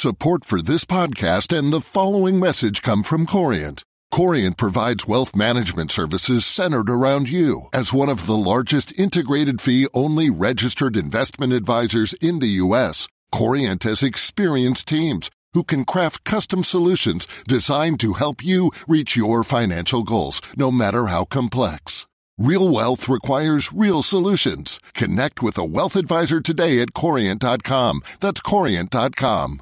Support for this podcast and the following message come from Corient. Corient provides wealth management services centered around you. As one of the largest integrated fee-only registered investment advisors in the U.S., Corient has experienced teams who can craft custom solutions designed to help you reach your financial goals, no matter how complex. Real wealth requires real solutions. Connect with a wealth advisor today at Corient.com. That's Corient.com.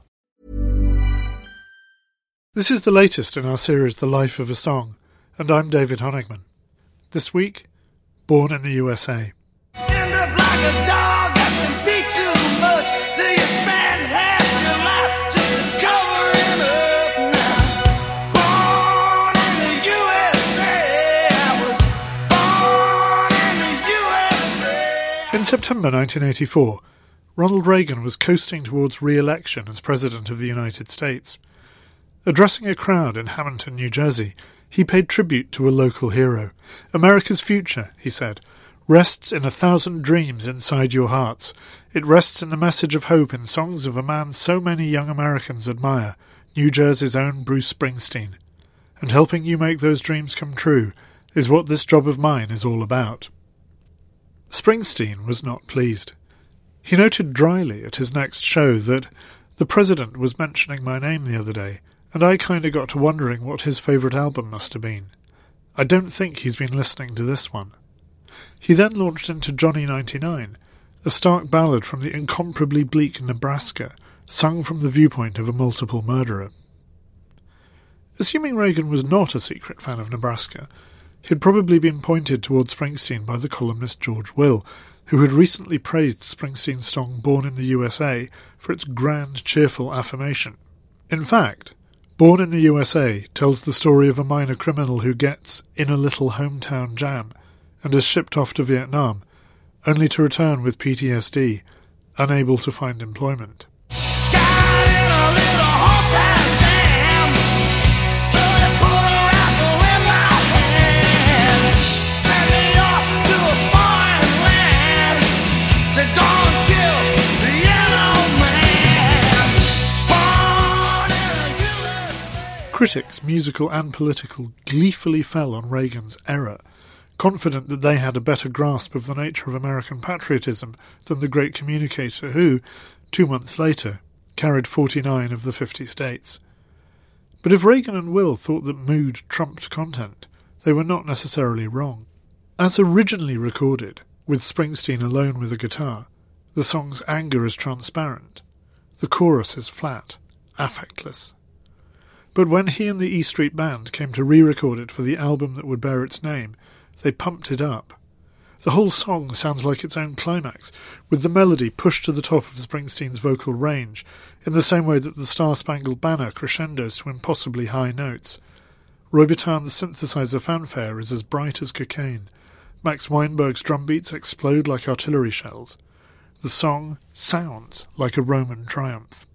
This is the latest in our series The Life of a Song, and I'm David Honigman. This week, Born in the USA. End up like a dog that's been beat too much till you spend half your life just to cover it up now. Born in the USA, I was born in the USA. In September 1984, Ronald Reagan was coasting towards re-election as President of the United States. Addressing a crowd in Hamilton, New Jersey, he paid tribute to a local hero. America's future, he said, rests in 1,000 dreams inside your hearts. It rests in the message of hope in songs of a man so many young Americans admire, New Jersey's own Bruce Springsteen. And helping you make those dreams come true is what this job of mine is all about. Springsteen was not pleased. He noted dryly at his next show that the president was mentioning my name the other day, and I kind of got to wondering what his favourite album must have been. I don't think he's been listening to this one. He then launched into Johnny 99, a stark ballad from the incomparably bleak Nebraska, sung from the viewpoint of a multiple murderer. Assuming Reagan was not a secret fan of Nebraska, he had probably been pointed towards Springsteen by the columnist George Will, who had recently praised Springsteen's song Born in the USA for its grand, cheerful affirmation. In fact, Born in the USA tells the story of a minor criminal who gets in a little hometown jam and is shipped off to Vietnam, only to return with PTSD, unable to find employment. Got in a little hometown jam, so they put a rifle in my hands, sent me off to a foreign land to go and kill the yellow man. Born in the USA. Critics, musical and political, gleefully fell on Reagan's error, confident that they had a better grasp of the nature of American patriotism than the great communicator who, 2 months later, carried 49 of the 50 states. But if Reagan and Will thought that mood trumped content, they were not necessarily wrong. As originally recorded, with Springsteen alone with a guitar, the song's anger is transparent. The chorus is flat, affectless. But when he and the E Street Band came to re-record it for the album that would bear its name, they pumped it up. The whole song sounds like its own climax, with the melody pushed to the top of Springsteen's vocal range, in the same way that the Star-Spangled Banner crescendos to impossibly high notes. Roy Bittan's synthesizer fanfare is as bright as cocaine. Max Weinberg's drum beats explode like artillery shells. The song sounds like a Roman triumph.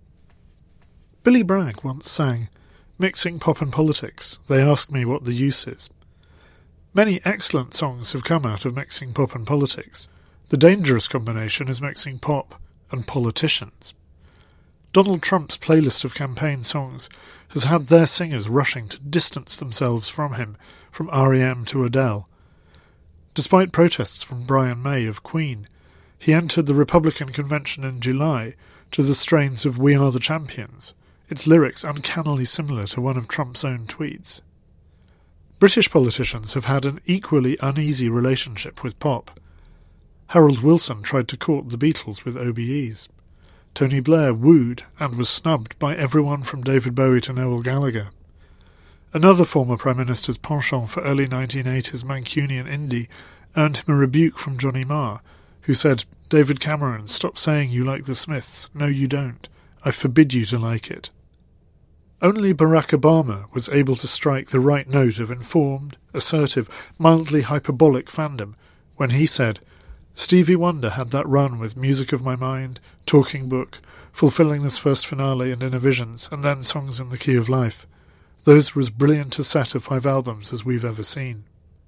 Billy Bragg once sang, "Mixing pop and politics, they ask me what the use is." Many excellent songs have come out of mixing pop and politics. The dangerous combination is mixing pop and politicians. Donald Trump's playlist of campaign songs has had their singers rushing to distance themselves from him, from R.E.M. to Adele. Despite protests from Brian May of Queen, he entered the Republican convention in July to the strains of We Are the Champions, its lyrics uncannily similar to one of Trump's own tweets. British politicians have had an equally uneasy relationship with pop. Harold Wilson tried to court the Beatles with OBEs. Tony Blair wooed and was snubbed by everyone from David Bowie to Noel Gallagher. Another former Prime Minister's penchant for early 1980s Mancunian indie earned him a rebuke from Johnny Marr, who said, "David Cameron, stop saying you like the Smiths. No, you don't. I forbid you to like it." Only Barack Obama was able to strike the right note of informed, assertive, mildly hyperbolic fandom when he said, "Stevie Wonder had that run with Music of My Mind, Talking Book, Fulfilling This First Finale and Innervisions, and then Songs in the Key of Life. Those were as brilliant a set of 5 albums as we've ever seen."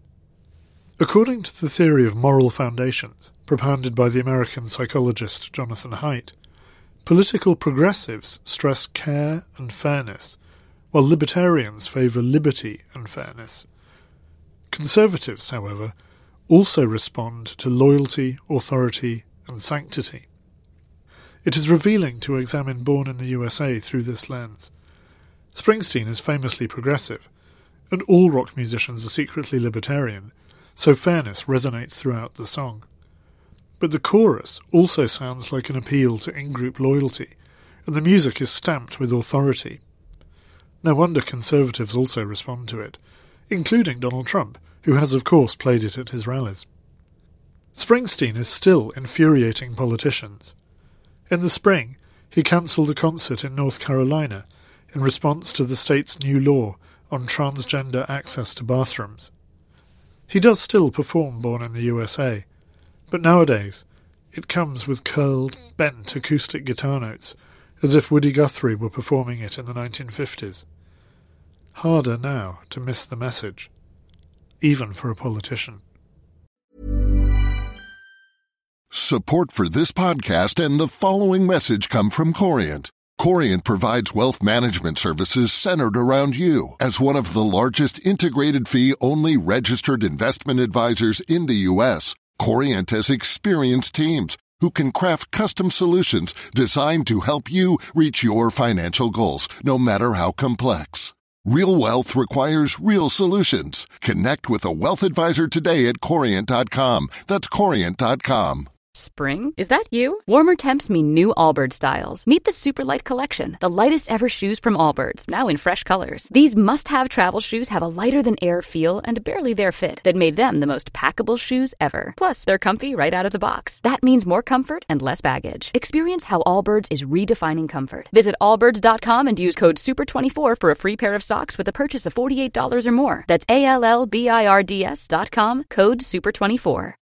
According to the theory of moral foundations, propounded by the American psychologist Jonathan Haidt, Political progressives stress care and fairness, while libertarians favour liberty and fairness. Conservatives, however, also respond to loyalty, authority, and sanctity. It is revealing to examine Born in the USA through this lens. Springsteen is famously progressive, and all rock musicians are secretly libertarian, so fairness resonates throughout the song. But the chorus also sounds like an appeal to in-group loyalty, and the music is stamped with authority. No wonder conservatives also respond to it, including Donald Trump, who has of course played it at his rallies. Springsteen is still infuriating politicians. In the spring, he cancelled a concert in North Carolina in response to the state's new law on transgender access to bathrooms. He does still perform Born in the USA, but nowadays it comes with curled, bent acoustic guitar notes, as if Woody Guthrie were performing it in the 1950s. Harder now to miss the message, even for a politician. Support for this podcast and the following message come from Corient. Corient provides wealth management services centered around you. As one of the largest integrated fee-only registered investment advisors in the U.S., Corient has experienced teams who can craft custom solutions designed to help you reach your financial goals, no matter how complex. Real wealth requires real solutions. Connect with a wealth advisor today at Corient.com. That's Corient.com. Spring? Is that you? Warmer temps mean new Allbirds styles. Meet the Superlight Collection, the lightest ever shoes from Allbirds, now in fresh colors. These must-have travel shoes have a lighter-than-air feel and a barely-there fit that made them the most packable shoes ever. Plus, they're comfy right out of the box. That means more comfort and less baggage. Experience how Allbirds is redefining comfort. Visit allbirds.com and use code SUPER24 for a free pair of socks with a purchase of $48 or more. That's ALLBIRDS.com, code SUPER24.